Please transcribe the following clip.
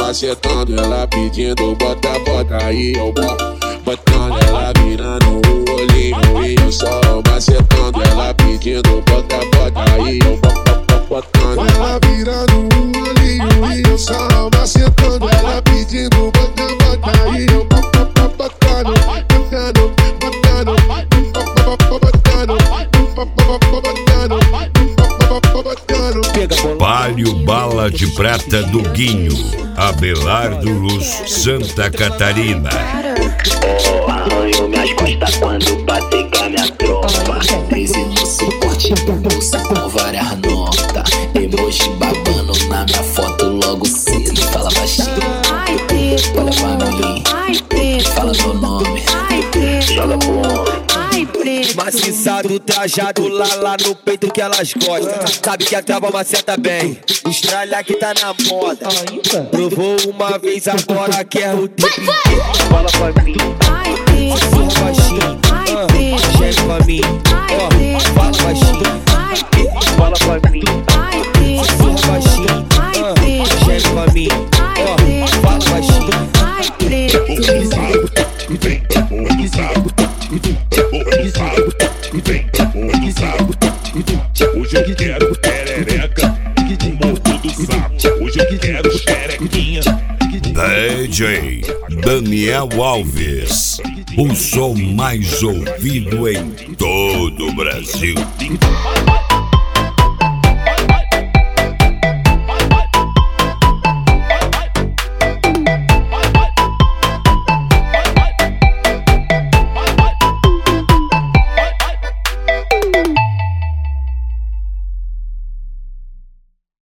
macetando, ela pedindo bota, bota aí eu boto. Botando ela virando o olhinho e eu só macetando, ela pedindo bota, bota aí eu botando. Ela virando o olhinho e eu só macetando, ela pedindo bota, bota aí eu botando, botando, botando, Palio Bala de Prata do Guinho, Abelardo Luz, Santa Catarina. Oh, arranho minhas costas quando bater com a minha tropa. 13 no suporte, bolsa com várias notas. Emoji babando na minha foto logo cedo. Fala baixinho, olha pra mim, fala meu nome, joga pro homem. Maciçado, trajado lá no peito que elas gostam. Sabe que a trava maceta bem, o estralha que tá na moda. Provou uma vez, agora quer o tempo inteiro. Fala pra mim, sussurra baixinho, geme pra mim, fala baixinho. Fala pra mim, sussurra baixinho, geme pra mim, fala baixinho. Hoje eu quero perereca, morro do sapo. Hoje eu quero perequinha. DJ Daniel Alves, o som mais ouvido em todo o Brasil.